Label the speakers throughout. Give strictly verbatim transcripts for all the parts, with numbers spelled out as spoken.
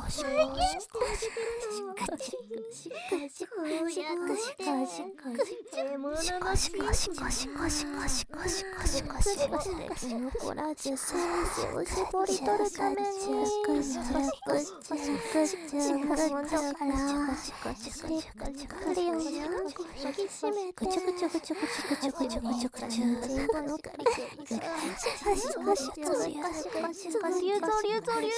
Speaker 1: しこしこしこしこしこしこしこしこしこしこしこしこしこしこしこしこしこしこのコラージュセージを絞り取るためにシクシクシクシクシクシクシクシクシクシククリオンを引き締めてぐちゅぐちゅぐちゅぐちゅぐちゅぐちゅぐちゅぐちゅ全部のカリカリシクシクシクシクシクシクシクシクシ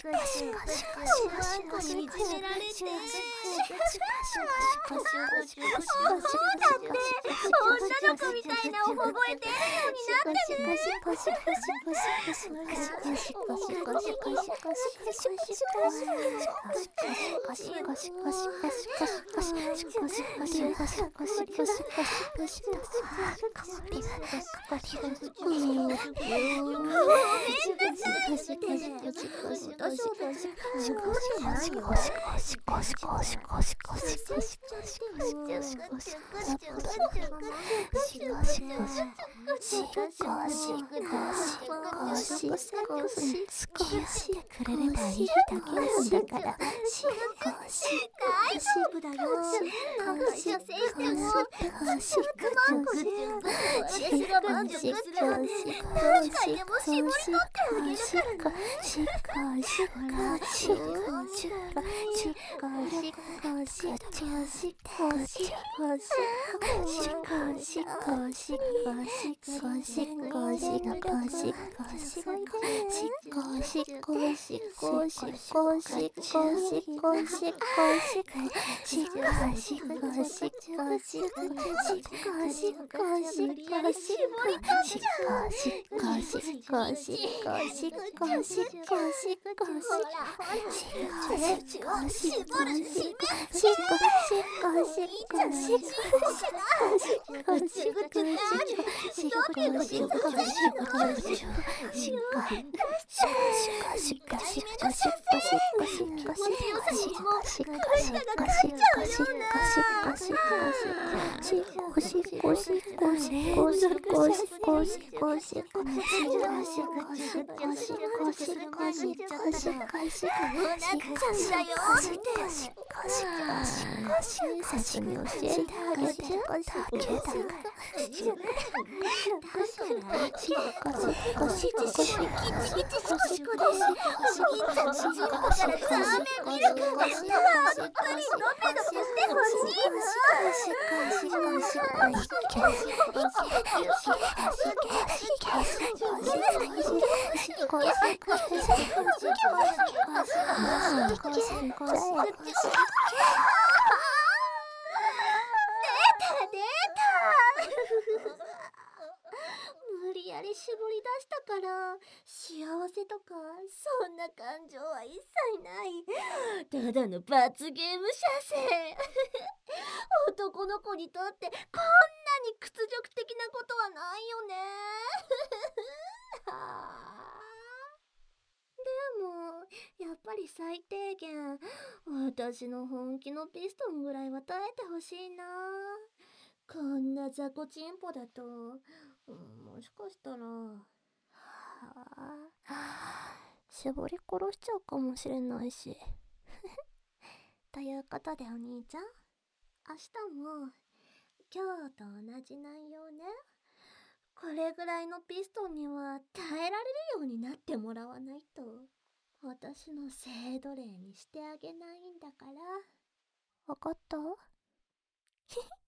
Speaker 1: 無理やり絞り出したから幸せとかそんな感情は一切ない。ただの罰ゲーム射精男の子にとってこんなに屈辱的なことはないよねでもやっぱり最低限私の本気のピストンぐらいは耐えてほしいな。こんな雑魚チンポだと、うん、もしかしたらはあ絞り殺しちゃうかもしれないしということでお兄ちゃん、明日も今日と同じ内容ね。
Speaker 2: これぐらいのピストンには耐えられるようになってもらわないと、私の性奴隷にしてあげないんだから。
Speaker 1: わかった？